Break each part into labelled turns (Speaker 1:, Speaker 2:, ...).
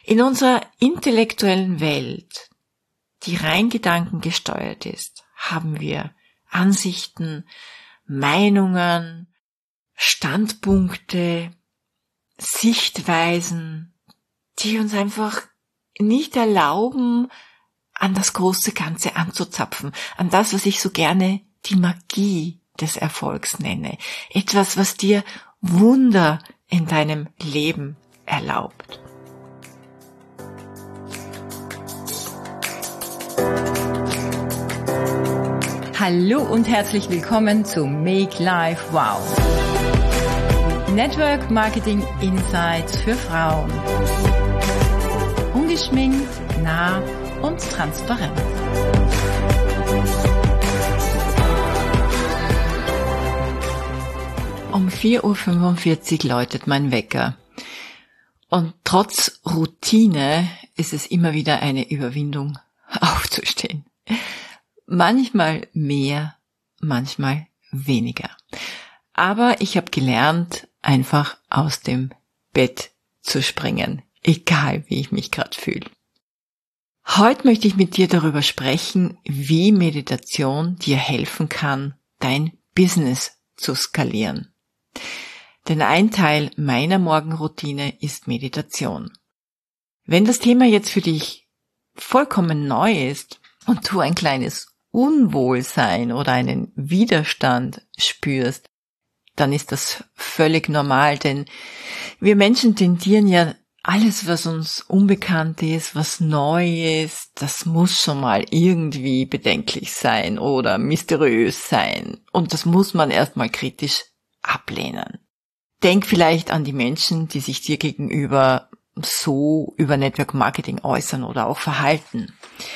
Speaker 1: In unserer intellektuellen Welt, die rein gedankengesteuert ist, haben wir Ansichten, Meinungen, Standpunkte, Sichtweisen, die uns einfach nicht erlauben, an das große Ganze anzuzapfen, an das, was ich so gerne die Magie des Erfolgs nenne. Etwas, was dir Wunder in deinem Leben erlaubt.
Speaker 2: Hallo und herzlich willkommen zu Make Life Wow. Network Marketing Insights für Frauen. Ungeschminkt, nah und transparent.
Speaker 1: Um 4:45 Uhr läutet mein Wecker. Und trotz Routine ist es immer wieder eine Überwindung, aufzustehen. Manchmal mehr, manchmal weniger. Aber ich habe gelernt, einfach aus dem Bett zu springen, egal wie ich mich gerade fühle. Heute möchte ich mit dir darüber sprechen, wie Meditation dir helfen kann, dein Business zu skalieren. Denn ein Teil meiner Morgenroutine ist Meditation. Wenn das Thema jetzt für dich vollkommen neu ist und du ein kleines Unwohlsein oder einen Widerstand spürst, dann ist das völlig normal, denn wir Menschen tendieren ja alles, was uns unbekannt ist, was neu ist, das muss schon mal irgendwie bedenklich sein oder mysteriös sein und das muss man erstmal kritisch ablehnen. Denk vielleicht an die Menschen, die sich dir gegenüber so über Network Marketing äußern oder auch verhalten.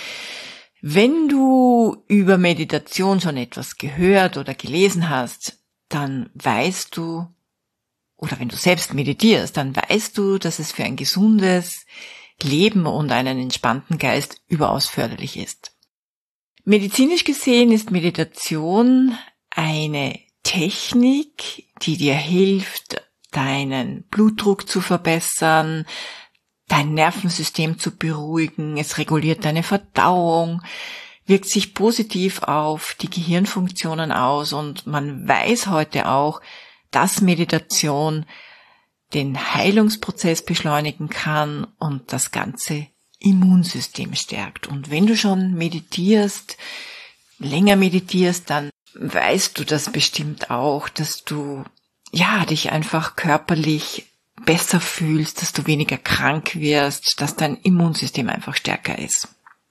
Speaker 1: Wenn du über Meditation schon etwas gehört oder gelesen hast, dann weißt du, oder wenn du selbst meditierst, dann weißt du, dass es für ein gesundes Leben und einen entspannten Geist überaus förderlich ist. Medizinisch gesehen ist Meditation eine Technik, die dir hilft, deinen Blutdruck zu verbessern, dein Nervensystem zu beruhigen, es reguliert deine Verdauung, wirkt sich positiv auf die Gehirnfunktionen aus und man weiß heute auch, dass Meditation den Heilungsprozess beschleunigen kann und das ganze Immunsystem stärkt. Und wenn du schon meditierst, länger meditierst, dann weißt du das bestimmt auch, dass du dich einfach körperlich besser fühlst, dass du weniger krank wirst, dass dein Immunsystem einfach stärker ist.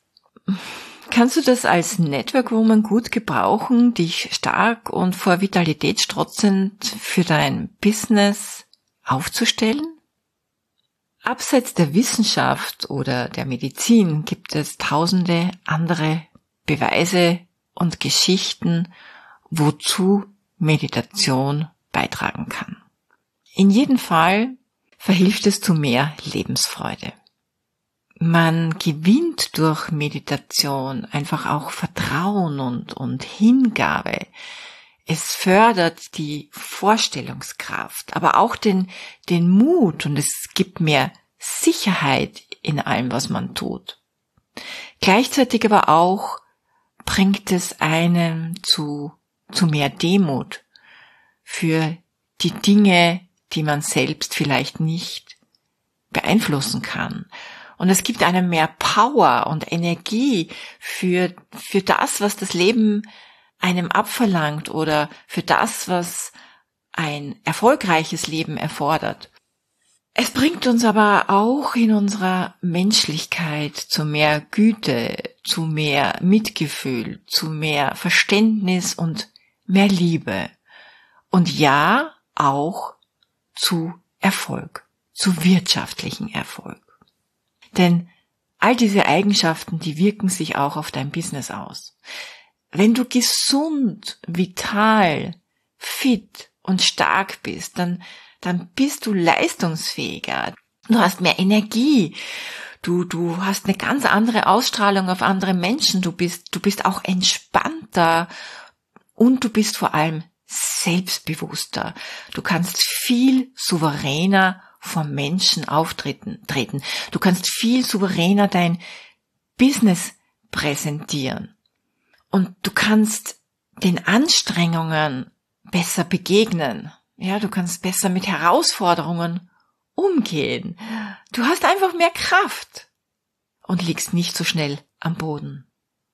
Speaker 1: Kannst du das als Network Woman gut gebrauchen, dich stark und vor Vitalität strotzend für dein Business aufzustellen? Abseits der Wissenschaft oder der Medizin gibt es tausende andere Beweise und Geschichten, wozu Meditation beitragen kann. In jedem Fall verhilft es zu mehr Lebensfreude. Man gewinnt durch Meditation einfach auch Vertrauen und Hingabe. Es fördert die Vorstellungskraft, aber auch den Mut und es gibt mehr Sicherheit in allem, was man tut. Gleichzeitig aber auch bringt es einen zu mehr Demut für die Dinge, die man selbst vielleicht nicht beeinflussen kann. Und es gibt einem mehr Power und Energie für das, was das Leben einem abverlangt oder für das, was ein erfolgreiches Leben erfordert. Es bringt uns aber auch in unserer Menschlichkeit zu mehr Güte, zu mehr Mitgefühl, zu mehr Verständnis und mehr Liebe. Und ja, auch zu Erfolg, zu wirtschaftlichen Erfolg. Denn all diese Eigenschaften, die wirken sich auch auf dein Business aus. Wenn du gesund, vital, fit und stark bist, dann bist du leistungsfähiger. Du hast mehr Energie. Du hast eine ganz andere Ausstrahlung auf andere Menschen. Du bist auch entspannter und du bist vor allem selbstbewusster. Du kannst viel souveräner vor Menschen auftreten. Du kannst viel souveräner dein Business präsentieren. Und du kannst den Anstrengungen besser begegnen. Ja, du kannst besser mit Herausforderungen umgehen. Du hast einfach mehr Kraft und liegst nicht so schnell am Boden.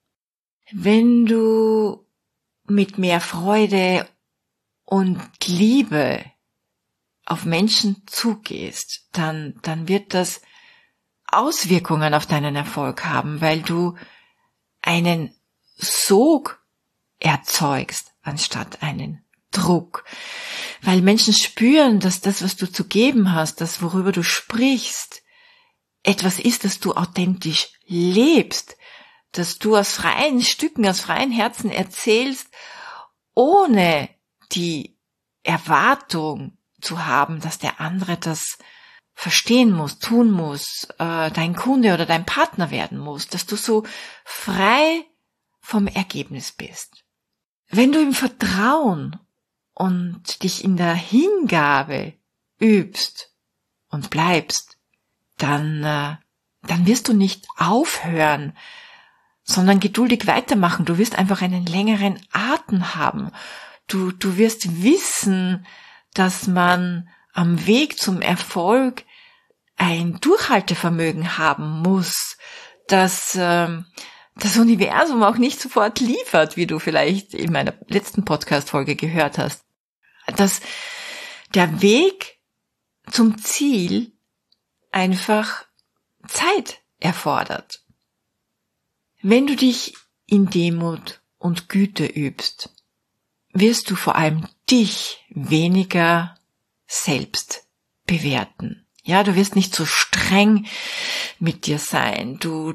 Speaker 1: Wenn du mit mehr Freude und Liebe auf Menschen zugehst, dann wird das Auswirkungen auf deinen Erfolg haben, weil du einen Sog erzeugst anstatt einen Druck. Weil Menschen spüren, dass das, was du zu geben hast, das, worüber du sprichst, etwas ist, das du authentisch lebst, dass du aus freien Stücken, aus freien Herzen erzählst, ohne die Erwartung zu haben, dass der andere das verstehen muss, tun muss, dein Kunde oder dein Partner werden muss, dass du so frei vom Ergebnis bist. Wenn du im Vertrauen und dich in der Hingabe übst und bleibst, dann wirst du nicht aufhören, sondern geduldig weitermachen. Du wirst einfach einen längeren Atem haben. Du wirst wissen, dass man am Weg zum Erfolg ein Durchhaltevermögen haben muss, dass das Universum auch nicht sofort liefert, wie du vielleicht in meiner letzten Podcast-Folge gehört hast. Dass der Weg zum Ziel einfach Zeit erfordert. Wenn du dich in Demut und Güte übst, wirst du vor allem dich weniger selbst bewerten. Ja, du wirst nicht so streng mit dir sein. Du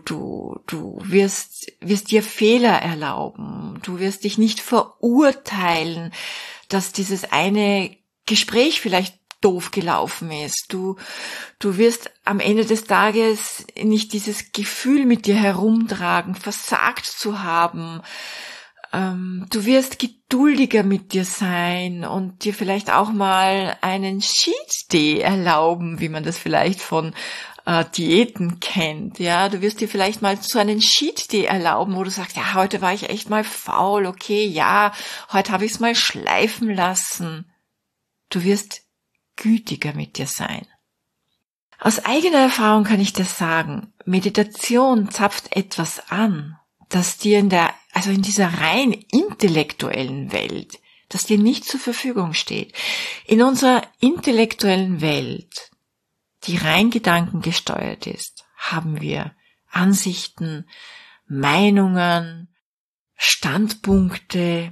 Speaker 1: wirst dir Fehler erlauben. Du wirst dich nicht verurteilen, dass dieses eine Gespräch vielleicht doof gelaufen ist. Du wirst am Ende des Tages nicht dieses Gefühl mit dir herumtragen, versagt zu haben. Du wirst geduldiger mit dir sein und dir vielleicht auch mal einen Cheat Day erlauben, wie man das vielleicht von Diäten kennt. Ja, du wirst dir vielleicht mal so einen Cheat Day erlauben, wo du sagst, ja, heute war ich echt mal faul, okay, ja, heute habe ich es mal schleifen lassen. Du wirst gütiger mit dir sein. Aus eigener Erfahrung kann ich das sagen. Meditation zapft etwas an, das dir in dieser rein intellektuellen Welt, das dir nicht zur Verfügung steht. In unserer intellektuellen Welt, die rein gedankengesteuert ist, haben wir Ansichten, Meinungen, Standpunkte,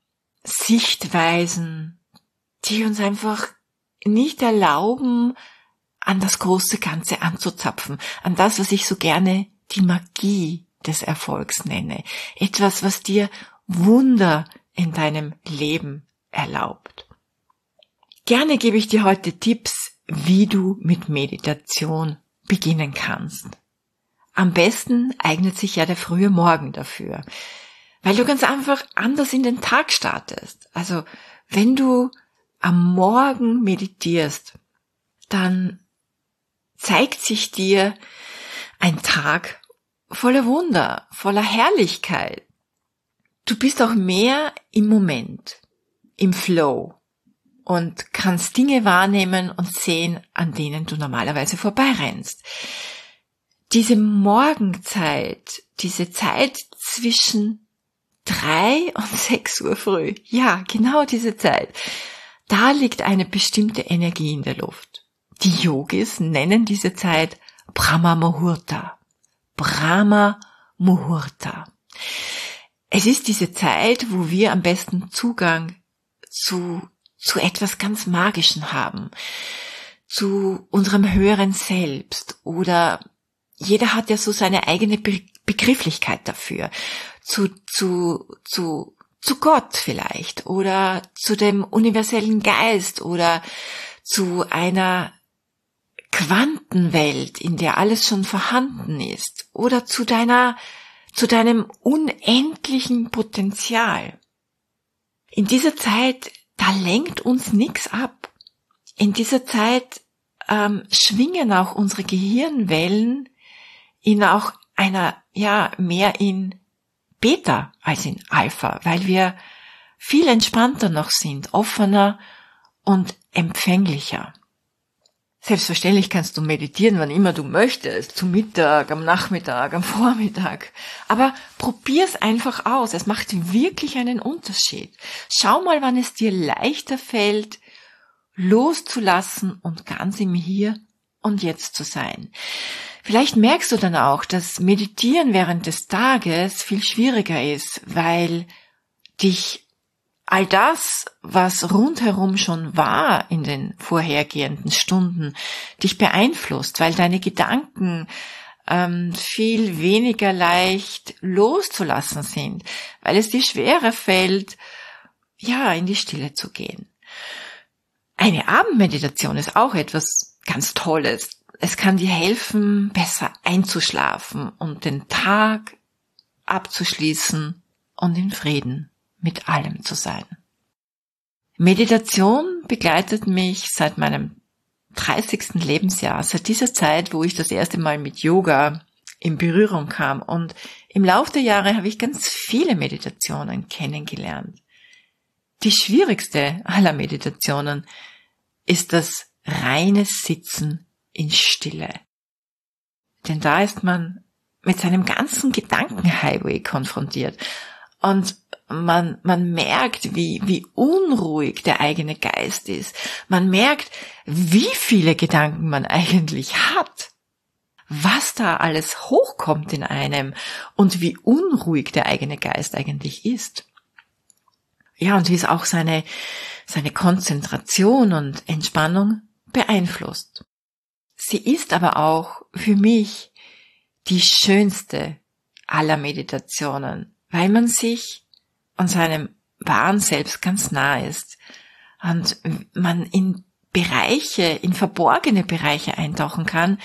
Speaker 1: Sichtweisen, die uns einfach nicht erlauben, an das große Ganze anzuzapfen, an das, was ich so gerne die Magie des Erfolgs nenne. Etwas, was dir Wunder in deinem Leben erlaubt. Gerne gebe ich dir heute Tipps, wie du mit Meditation beginnen kannst. Am besten eignet sich ja der frühe Morgen dafür, weil du ganz einfach anders in den Tag startest. Also, wenn du am Morgen meditierst, dann zeigt sich dir ein Tag voller Wunder, voller Herrlichkeit. Du bist auch mehr im Moment, im Flow und kannst Dinge wahrnehmen und sehen, an denen du normalerweise vorbeirennst. Diese Morgenzeit, diese Zeit zwischen 3 und 6 Uhr früh, ja, genau diese Zeit, da liegt eine bestimmte Energie in der Luft. Die Yogis nennen diese Zeit Brahma Muhurta. Brahma Muhurta. Es ist diese Zeit, wo wir am besten Zugang zu etwas ganz Magischen haben, zu unserem höheren Selbst, oder jeder hat ja so seine eigene Begrifflichkeit dafür, zu Gott vielleicht oder zu dem universellen Geist oder zu einer Quantenwelt, in der alles schon vorhanden ist, oder zu deinem unendlichen Potenzial. In dieser Zeit, da lenkt uns nichts ab. In dieser Zeit schwingen auch unsere Gehirnwellen in auch mehr in Beta als in Alpha, weil wir viel entspannter noch sind, offener und empfänglicher. Selbstverständlich kannst du meditieren, wann immer du möchtest, zum Mittag, am Nachmittag, am Vormittag. Aber probier's einfach aus. Es macht wirklich einen Unterschied. Schau mal, wann es dir leichter fällt, loszulassen und ganz im Hier und Jetzt zu sein. Vielleicht merkst du dann auch, dass Meditieren während des Tages viel schwieriger ist, weil dich all das, was rundherum schon war in den vorhergehenden Stunden, dich beeinflusst, weil deine Gedanken viel weniger leicht loszulassen sind, weil es dir schwerer fällt, in die Stille zu gehen. Eine Abendmeditation ist auch etwas ganz Tolles. Es kann dir helfen, besser einzuschlafen und den Tag abzuschließen und in Frieden mit allem zu sein. Meditation begleitet mich seit meinem 30. Lebensjahr, seit dieser Zeit, wo ich das erste Mal mit Yoga in Berührung kam. Und im Laufe der Jahre habe ich ganz viele Meditationen kennengelernt. Die schwierigste aller Meditationen ist das reine Sitzen in Stille. Denn da ist man mit seinem ganzen Gedankenhighway konfrontiert. Und man merkt, wie unruhig der eigene Geist ist. Man merkt, wie viele Gedanken man eigentlich hat. Was da alles hochkommt in einem und wie unruhig der eigene Geist eigentlich ist. Ja, und wie es auch seine Konzentration und Entspannung beeinflusst. Sie ist aber auch für mich die schönste aller Meditationen, weil man sich und seinem wahren Selbst ganz nah ist und man in verborgene Bereiche eintauchen kann,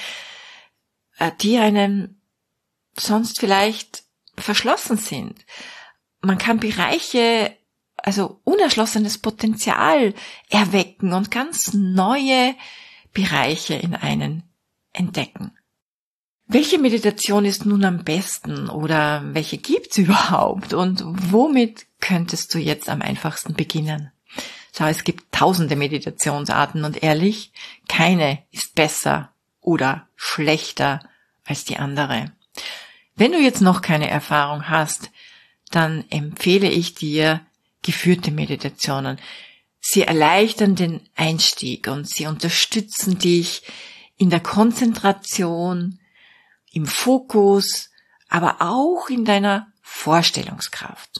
Speaker 1: die einem sonst vielleicht verschlossen sind. Man kann Bereiche, also unerschlossenes Potenzial erwecken und ganz neue Bereiche in einen entdecken. Welche Meditation ist nun am besten oder welche gibt's überhaupt und womit könntest du jetzt am einfachsten beginnen? Schau, es gibt tausende Meditationsarten und ehrlich, keine ist besser oder schlechter als die andere. Wenn du jetzt noch keine Erfahrung hast, dann empfehle ich dir geführte Meditationen. Sie erleichtern den Einstieg und sie unterstützen dich in der Konzentration, im Fokus, aber auch in deiner Vorstellungskraft.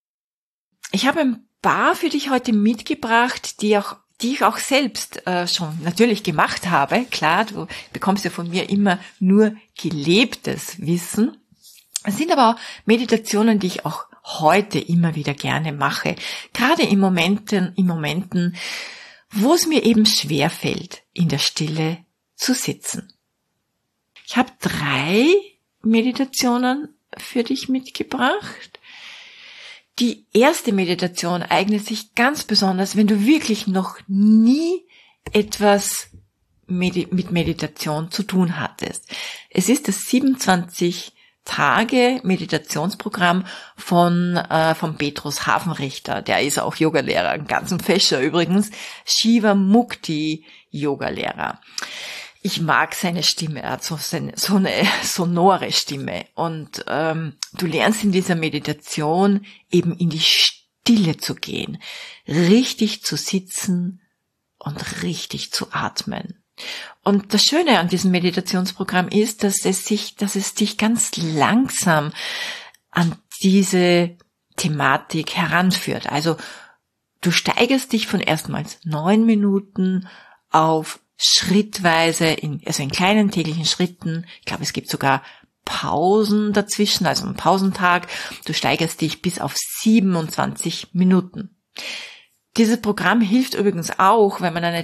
Speaker 1: Ich habe ein paar für dich heute mitgebracht, die ich auch selbst schon natürlich gemacht habe. Klar, du bekommst ja von mir immer nur gelebtes Wissen. Es sind aber auch Meditationen, die ich auch heute immer wieder gerne mache. Gerade in Momenten, wo es mir eben schwerfällt, in der Stille zu sitzen. Ich habe 3 Meditationen für dich mitgebracht. Die erste Meditation eignet sich ganz besonders, wenn du wirklich noch nie etwas mit Meditation zu tun hattest. Es ist das 27 Tage Meditationsprogramm von Petrus Hafenrichter. Der ist auch Yogalehrer, ein ganzen Fächer übrigens. Shiva Mukti Yogalehrer. Ich mag seine Stimme, er hat so eine sonore Stimme und du lernst in dieser Meditation eben in die Stille zu gehen, richtig zu sitzen und richtig zu atmen. Und das Schöne an diesem Meditationsprogramm ist, dass es dich ganz langsam an diese Thematik heranführt. Also du steigerst dich von erstmals 9 Minuten auf schrittweise, in kleinen täglichen Schritten. Ich glaube, es gibt sogar Pausen dazwischen, also einen Pausentag. Du steigerst dich bis auf 27 Minuten. Dieses Programm hilft übrigens auch, wenn man eine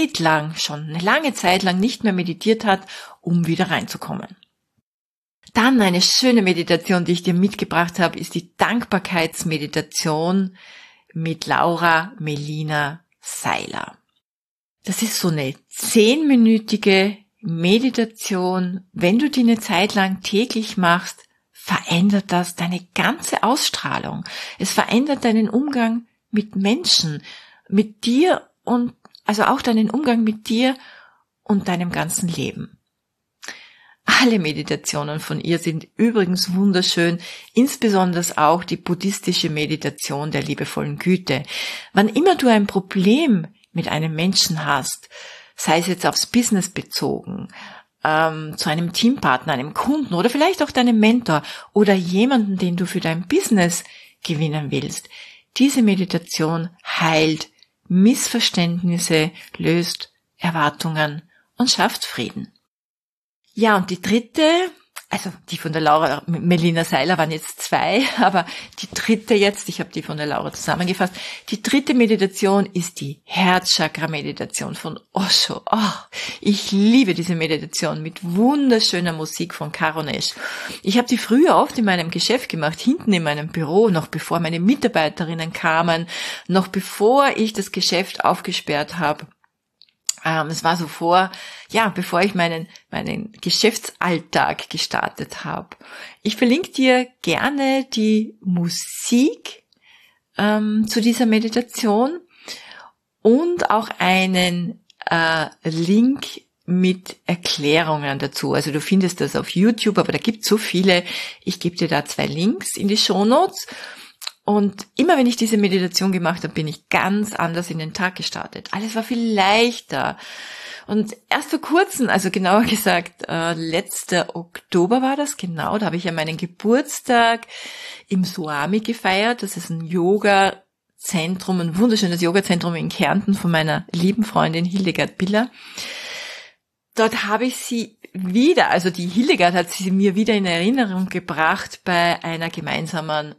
Speaker 1: lange Zeit lang nicht mehr meditiert hat, um wieder reinzukommen. Dann eine schöne Meditation, die ich dir mitgebracht habe, ist die Dankbarkeitsmeditation mit Laura Melina Seiler. Das ist so eine 10-minütige Meditation, wenn du die eine Zeit lang täglich machst, verändert das deine ganze Ausstrahlung. Es verändert deinen Umgang mit Menschen, mit dir und also auch deinen Umgang mit dir und deinem ganzen Leben. Alle Meditationen von ihr sind übrigens wunderschön, insbesondere auch die buddhistische Meditation der liebevollen Güte. Wann immer du ein Problem mit einem Menschen hast, sei es jetzt aufs Business bezogen, zu einem Teampartner, einem Kunden oder vielleicht auch deinem Mentor oder jemanden, den du für dein Business gewinnen willst, diese Meditation heilt Missverständnisse, löst Erwartungen und schafft Frieden. Ja, und die dritte, also die von der Laura, Melina Seiler waren jetzt 2, aber die dritte jetzt, ich habe die von der Laura zusammengefasst, die dritte Meditation ist die Herzchakra-Meditation von Osho. Oh, ich liebe diese Meditation mit wunderschöner Musik von Karonesh. Ich habe die früher oft in meinem Geschäft gemacht, hinten in meinem Büro, noch bevor meine Mitarbeiterinnen kamen, noch bevor ich das Geschäft aufgesperrt habe. Es war so bevor ich meinen Geschäftsalltag gestartet habe. Ich verlinke dir gerne die Musik zu dieser Meditation und auch einen Link mit Erklärungen dazu. Also du findest das auf YouTube, aber da gibt es so viele. Ich gebe dir da 2 Links in die Shownotes. Und immer wenn ich diese Meditation gemacht habe, bin ich ganz anders in den Tag gestartet. Alles war viel leichter. Und erst vor kurzem, also genauer gesagt, letzter Oktober war das, genau, da habe ich ja meinen Geburtstag im Swami gefeiert. Das ist ein Yoga-Zentrum, ein wunderschönes Yoga-Zentrum in Kärnten von meiner lieben Freundin Hildegard Biller. Dort habe ich sie wieder, also die Hildegard hat sie mir wieder in Erinnerung gebracht bei einer gemeinsamen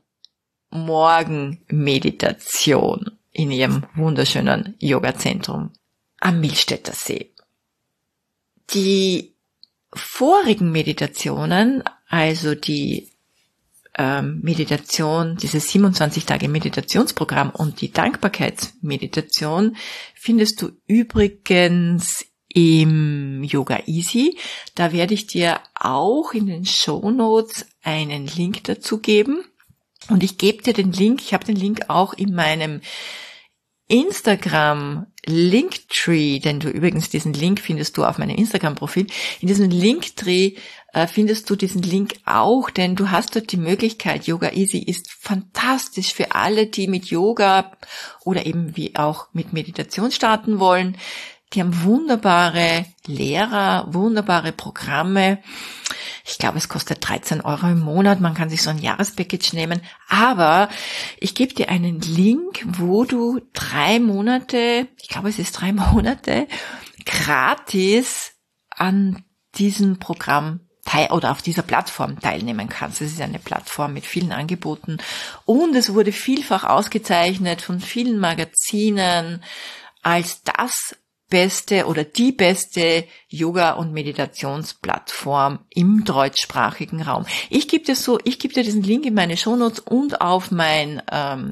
Speaker 1: Morgenmeditation in ihrem wunderschönen Yoga-Zentrum am Millstätter See. Die vorigen Meditationen, also die Meditation, dieses 27-Tage-Meditationsprogramm und die Dankbarkeitsmeditation findest du übrigens im Yoga Easy. Da werde ich dir auch in den Shownotes einen Link dazu geben. Und ich gebe dir den Link, ich habe den Link auch in meinem Instagram Linktree, denn du übrigens diesen Link findest du auf meinem Instagram-Profil. In diesem Linktree findest du diesen Link auch, denn du hast dort die Möglichkeit, Yoga Easy ist fantastisch für alle, die mit Yoga oder eben wie auch mit Meditation starten wollen. Die haben wunderbare Lehrer, wunderbare Programme. Ich glaube, es kostet 13 € im Monat. Man kann sich so ein Jahrespackage nehmen. Aber ich gebe dir einen Link, wo du 3 Monate, ich glaube, es ist 3 Monate, gratis an diesem Programm oder auf dieser Plattform teilnehmen kannst. Es ist eine Plattform mit vielen Angeboten. Und es wurde vielfach ausgezeichnet von vielen Magazinen als das beste oder die beste Yoga- und Meditationsplattform im deutschsprachigen Raum. Ich gebe dir diesen Link in meine Shownotes und auf mein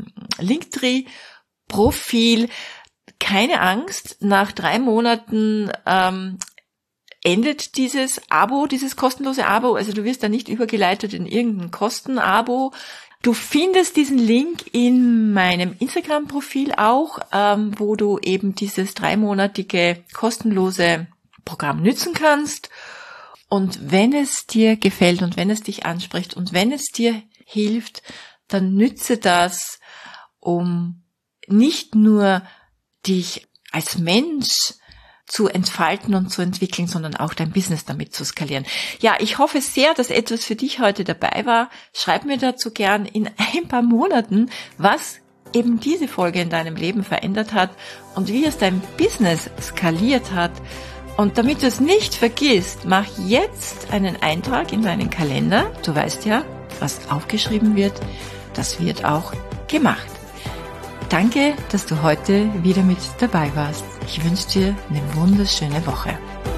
Speaker 1: Linktree-Profil. Keine Angst, nach 3 Monaten endet dieses kostenlose Abo. Also du wirst da nicht übergeleitet in irgendein Kostenabo. Du findest diesen Link in meinem Instagram-Profil auch, wo du eben dieses 3-monatige kostenlose Programm nützen kannst. Und wenn es dir gefällt und wenn es dich anspricht und wenn es dir hilft, dann nütze das, um nicht nur dich als Mensch zu entfalten und zu entwickeln, sondern auch dein Business damit zu skalieren. Ja, ich hoffe sehr, dass etwas für dich heute dabei war. Schreib mir dazu gern in ein paar Monaten, was eben diese Folge in deinem Leben verändert hat und wie es dein Business skaliert hat. Und damit du es nicht vergisst, mach jetzt einen Eintrag in deinen Kalender. Du weißt ja, was aufgeschrieben wird, das wird auch gemacht. Danke, dass du heute wieder mit dabei warst. Ich wünsche dir eine wunderschöne Woche.